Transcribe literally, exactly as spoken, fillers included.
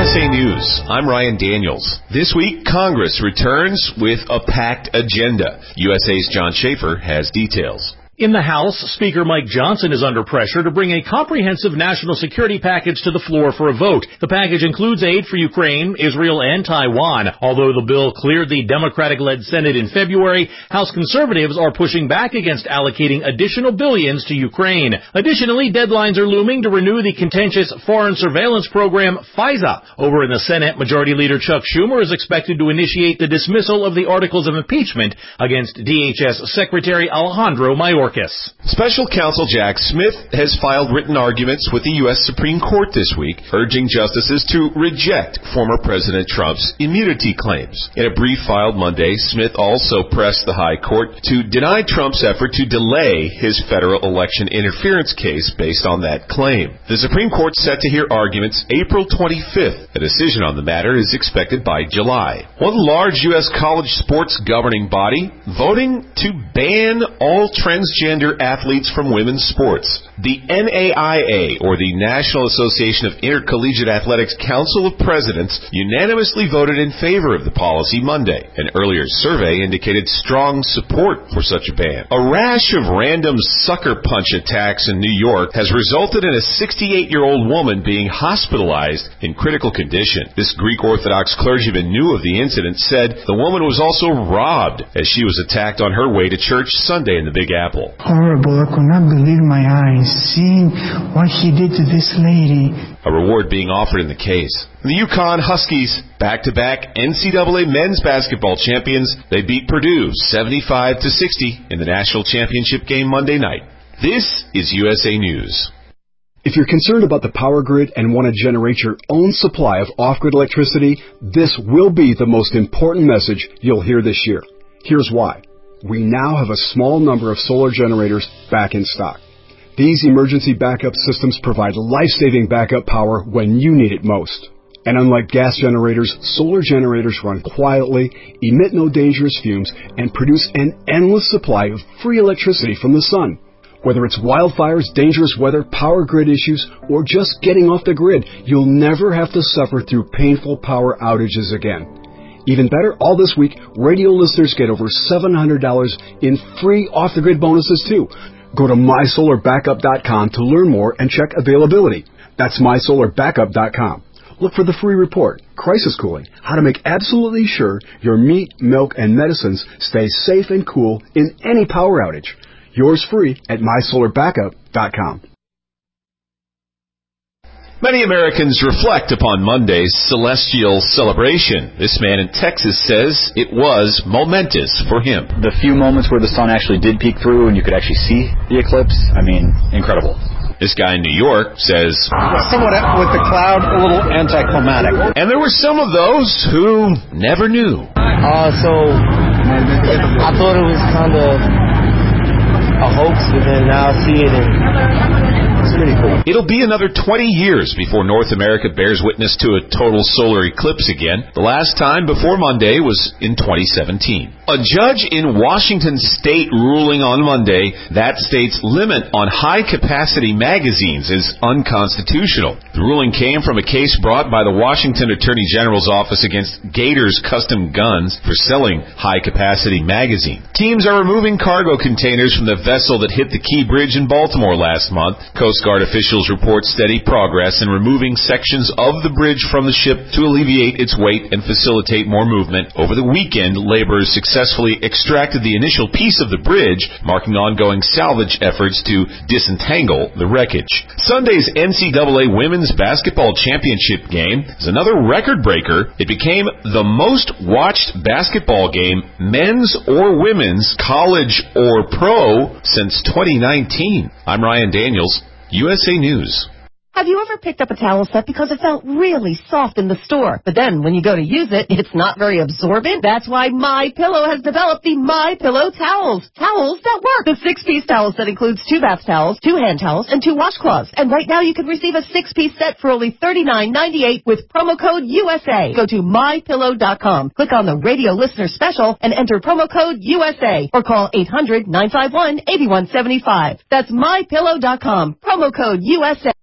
S A News, I'm Ryan Daniels. This week, Congress returns with a packed agenda. U S A's John Schaefer has details. In the House, Speaker Mike Johnson is under pressure to bring a comprehensive national security package to the floor for a vote. The package includes aid for Ukraine, Israel, and Taiwan. Although the bill cleared the Democratic-led Senate in February, House conservatives are pushing back against allocating additional billions to Ukraine. Additionally, deadlines are looming to renew the contentious foreign surveillance program, FISA. Over in the Senate, Majority Leader Chuck Schumer is expected to initiate the dismissal of the articles of impeachment against D H S Secretary Alejandro Mayorkas. Special Counsel Jack Smith has filed written arguments with the U S Supreme Court this week, urging justices to reject former President Trump's immunity claims. In a brief filed Monday, Smith also pressed the High Court to deny Trump's effort to delay his federal election interference case based on that claim. The Supreme Court set to hear arguments April twenty-fifth. A decision on the matter is expected by July. One large U S college sports governing body voting to ban all transgender athletes from women's sports. The N A I A, or the National Association of Intercollegiate Athletics Council of Presidents, unanimously voted in favor of the policy Monday. An earlier survey indicated strong support for such a ban. A rash of random sucker punch attacks in New York has resulted in a sixty-eight-year-old woman being hospitalized in critical condition. This Greek Orthodox clergyman knew of the incident, said the woman was also robbed as she was attacked on her way to church Sunday in the Big Apple. Horrible. I could not believe my eyes seeing what he did to this lady. A reward being offered in the case. The UConn Huskies, back-to-back N C double A men's basketball champions, they beat Purdue seventy-five to sixty in the national championship game Monday night. This is U S A News. If you're concerned about the power grid and want to generate your own supply of off-grid electricity, this will be the most important message you'll hear this year. Here's why. We now have a small number of solar generators back in stock. These emergency backup systems provide life-saving backup power when you need it most. And unlike gas generators, solar generators run quietly, emit no dangerous fumes, and produce an endless supply of free electricity from the sun. Whether it's wildfires, dangerous weather, power grid issues, or just getting off the grid, you'll never have to suffer through painful power outages again. Even better, all this week, radio listeners get over seven hundred dollars in free off-the-grid bonuses, too. Go to my solar backup dot com to learn more and check availability. That's my solar backup dot com. Look for the free report, Crisis Cooling, how to make absolutely sure your meat, milk, and medicines stay safe and cool in any power outage. Yours free at my solar backup dot com. Many Americans reflect upon Monday's celestial celebration. This man in Texas says it was momentous for him. The few moments where the sun actually did peek through and you could actually see the eclipse, I mean, incredible. This guy in New York says, somewhat with the cloud, a little anticlimactic. And there were some of those who never knew. Uh, so, I thought it was kind of a hoax, but then now I see it and it's pretty cool. It'll be another twenty years before North America bears witness to a total solar eclipse again. The last time before Monday was in twenty seventeen. A judge in Washington State ruling on Monday that state's limit on high-capacity magazines is unconstitutional. The ruling came from a case brought by the Washington Attorney General's office against Gators Custom Guns for selling high-capacity magazines. Teams are removing cargo containers from the vessel that hit the Key Bridge in Baltimore last month. Coast Guard officials report steady progress in removing sections of the bridge from the ship to alleviate its weight and facilitate more movement. Over the weekend, laborers successfully extracted the initial piece of the bridge, marking ongoing salvage efforts to disentangle the wreckage. Sunday's N C double A Women's Basketball Championship game is another record breaker. It became the most watched basketball game, men's or women's, college or pro, since twenty nineteen. I'm Ryan Daniels, U S A News. Have you ever picked up a towel set because it felt really soft in the store, but then when you go to use it, it's not very absorbent? That's why MyPillow has developed the MyPillow towels. Towels that work. The six-piece towel set includes two bath towels, two hand towels, and two washcloths. And right now you can receive a six-piece set for only thirty-nine ninety-eight with promo code U S A. Go to my pillow dot com, click on the radio listener special, and enter promo code U S A, or call eight hundred nine five one eight one seven five. That's my pillow dot com, promo code U S A.